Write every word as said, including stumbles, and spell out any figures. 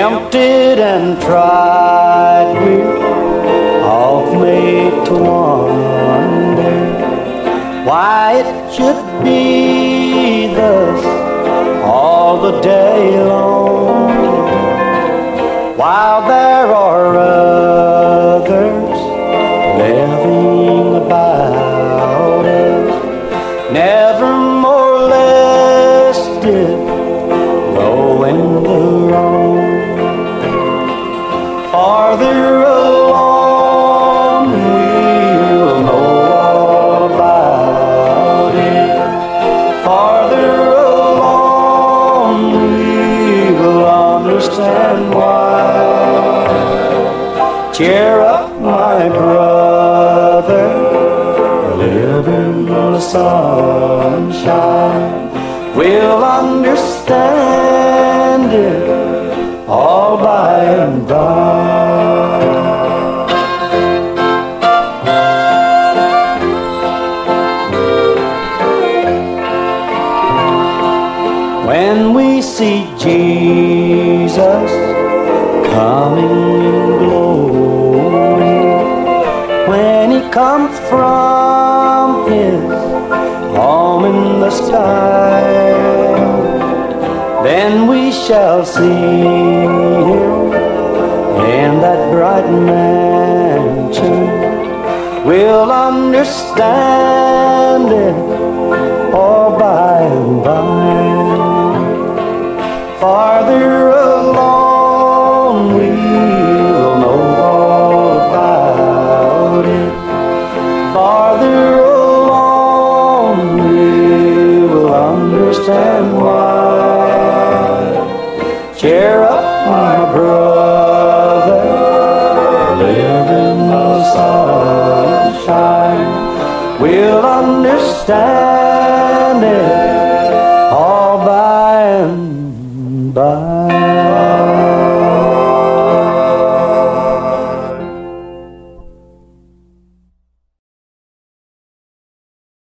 tempted and tried, we're oft made to wonder why it should be thus all the day long, while there are others living about us, never more molested, though in the wrong. Farther along we'll know all about it. Farther along we'll understand why. Cheer up, my brother, live in the sunshine. We'll understand it all by and by. When we see Jesus coming in glory, when he comes from his home in the sky, then we shall see him in that bright mansion. We'll understand it all by and by. Farther along we'll know all about it. Farther along we will understand why. Cheer up, my brother, live in the sunshine. We'll understand it all by and by.